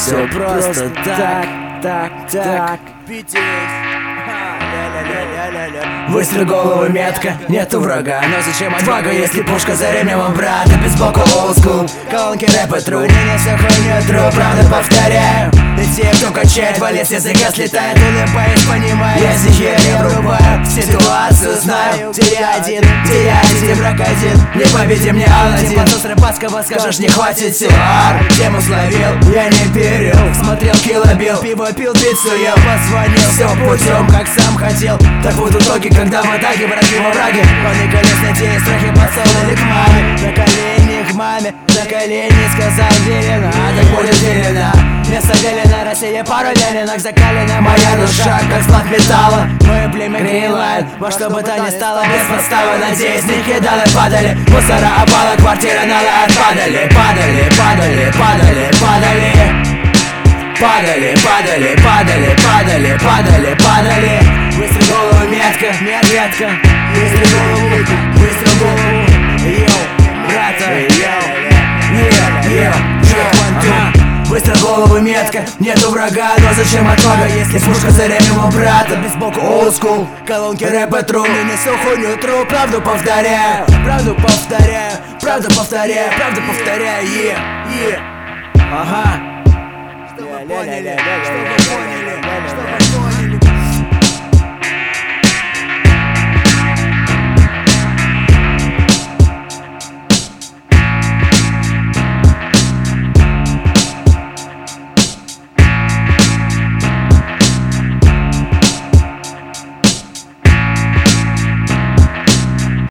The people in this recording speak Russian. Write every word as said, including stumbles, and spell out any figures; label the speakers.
Speaker 1: все просто так, так, так. Выстрел голову метка, нету врага. Но зачем отвага, если пушка за ремнем, брат? И без боку олдскул, колонки рэпа тру. Не несу хуйню тру, правда повторяю. И те, кто качает, валец языка слетает. Улыбаюсь, понимаю, я стихи не врубаю. Ситуацию знаю, где я один, где я один, где враг один. Не победи мне Аладдин. Под рыбацкого скажешь, не хватит сил. Ар, тему словил, я не перил. Смотрел Kill Bill, пиво пил, пиццу ел. Позвонил, все путем, как сам хотел. Так будут итоги, когда в атаке враги во враге. Он и колес, надеясь, страхи подсолили к маме. На колени к маме, на колени сказал велено. А так будет велено. Место велено, Россия пару ленинок закалена. Моя душа, как склад металла. Мое племя Гринлайн, во что бы то ни стало, без подставы. Надеюсь, не кидали, падали. Мусора опала, квартира на лад. Падали, падали, падали, падали, падали. Падали, падали, падали, падали, падали, падали. Выстрел голову, метка, метка. Выстрел голову, выстрел голову. Йоу, брата, йоу, йоу, йоу, йоу. Выстрел голову, метка, нету врага. Но зачем отвага, если пушка за ремнем, брата? Без боку олдскул, колонки рэпа тру. Не несу хуйню тру, правду повторяю. Правду повторяю, правду повторяю, правду повторяю, е, е. Ага. Чтобы поняли, чтобы поняли, чтобы